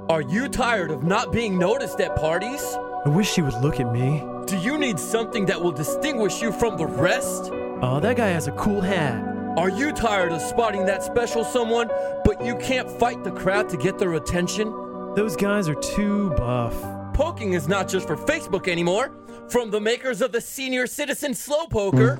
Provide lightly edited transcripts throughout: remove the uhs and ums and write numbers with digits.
Are you tired of not being noticed at parties? I wish she would look at me. Do you need something that will distinguish you from the rest? Oh, that guy has a cool hat. Are you tired of spotting that special someone, but you can't fight the crowd to get their attention? Those guys are too buff. Poking is not just for Facebook anymore. From the makers of the Senior Citizen Slow Poker,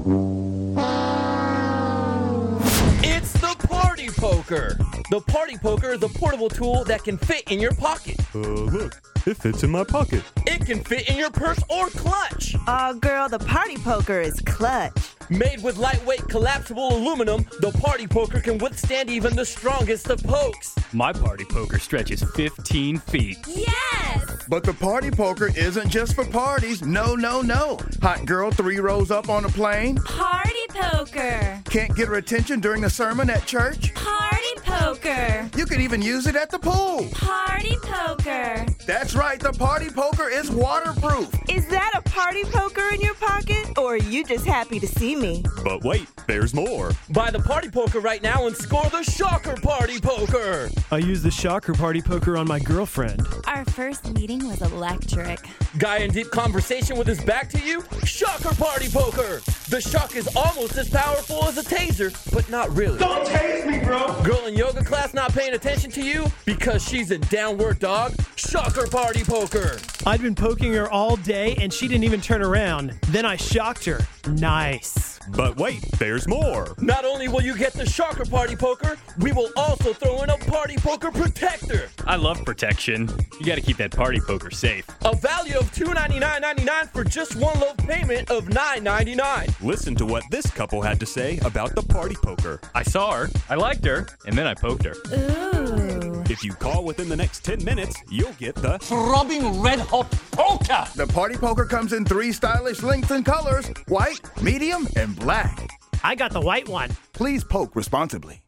it's the Party Poker. The Party Poker is a portable tool that can fit in your pocket. Look, it fits in my pocket. It can fit in your purse or clutch. Oh, girl, the Party Poker is clutch. Made with lightweight collapsible aluminum, the Party Poker can withstand even the strongest of pokes. My Party Poker stretches 15 feet. Yes! But the Party Poker isn't just for parties. No. Hot girl 3 rows up on a plane. Party Poker! Can't get her attention during a sermon at church. Party Poker! You can even use it at the pool. Party Poker! That's right, the Party Poker is waterproof. Is that a Party Poker in your pocket? Or are you just happy to see me? But wait, there's more. Buy the Party Poker right now and score the Shocker Party Poker. I use the Shocker Party Poker on my girlfriend. Our first meeting was electric. Guy in deep conversation with his back to you? Shocker Party Poker. The shock is almost as powerful as a taser, but not really. Don't tase me, bro. Girl in yoga class not paying attention to you because she's in downward dog? Shocker Party Poker. I'd been poking her all day and she didn't even turn around. Then I shocked her. Nice. But wait, there's more. Not only will you get the Shocker Party Poker, we will also throw in a Party Poker Protector. I love protection. You gotta keep that Party Poker safe. A value of $299.99 for just one low payment of $9.99. Listen to what this couple had to say about the Party Poker. I saw her, I liked her, and then I poked her. Ooh. If you call within the next 10 minutes, you'll get the Throbbing red hot poker. The Party Poker comes in 3 stylish lengths and colors: white, medium, and black. I got the white one. Please poke responsibly.